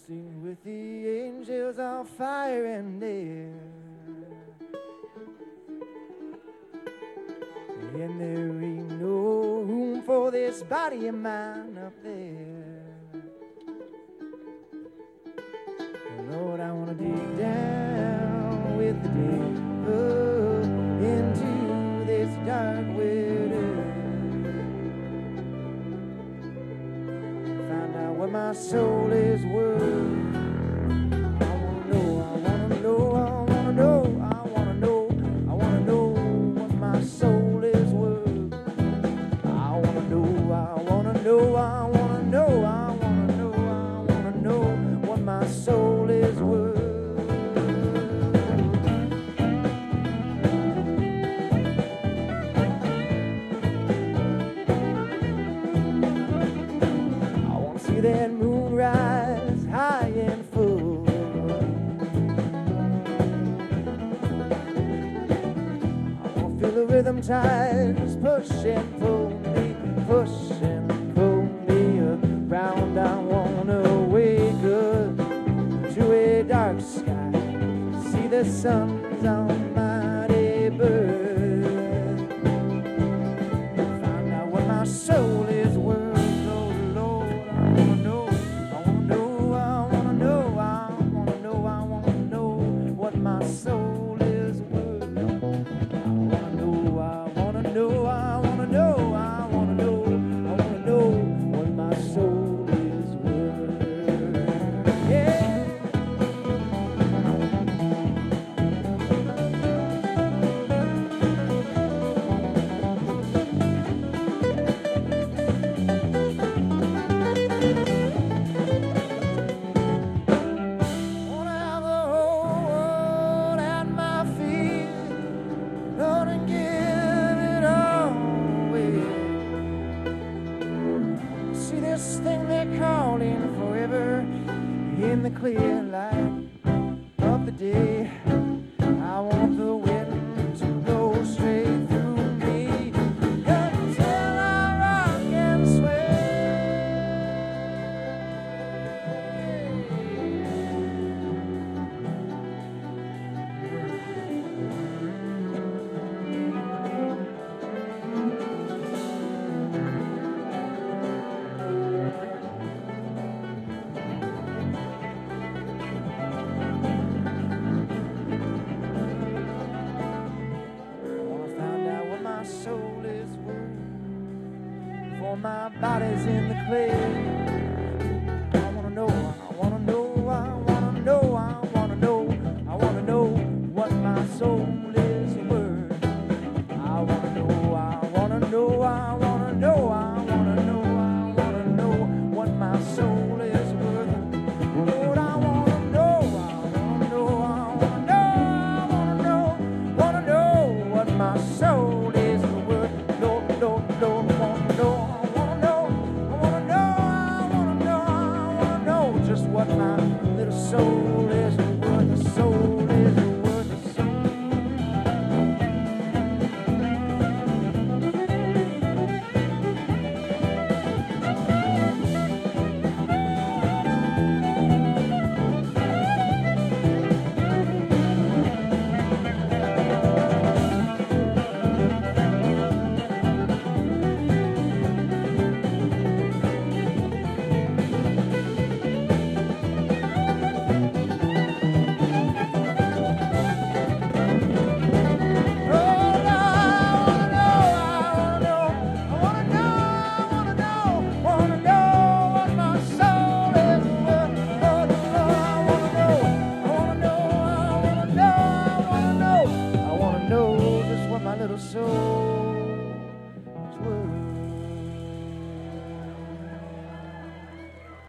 Sing with the angels on fire and air. And there ain't no room for this body of mine up there. Lord, I want to dig down with the devil into this dark widow. Find out what my soul is worth. I want to know, I want to know, I want to know, I want to know, I want to know what my soul is worth. I want to know, I want to know, I want to know, I want to know, I want to know what my soul is worth. I want to see that moon rise high and full. I want to feel the rhythm tides push and pull me, push and pull me around. I want to wake up to a dark sky, see the sun's almighty birth, find out what my soul is worth. Lord, Lord, I want to know, I want to know, I want to know, I want to know, I want to know what my soul is worth. I want to know, I want to know, I want to know, I want to know, I want to know what my soul is worth. Yeah. Wanna have the whole world at my feet, Lord, and give it all away. See this thing they're calling forever in the clear light of the day. I want the wind to go straight through me until I rock and sway. I want to find out what my soul is worth before my body's in the clay. I want to know, I want to know, I want to know, I want to know, I want to know what my soul is worth. I want to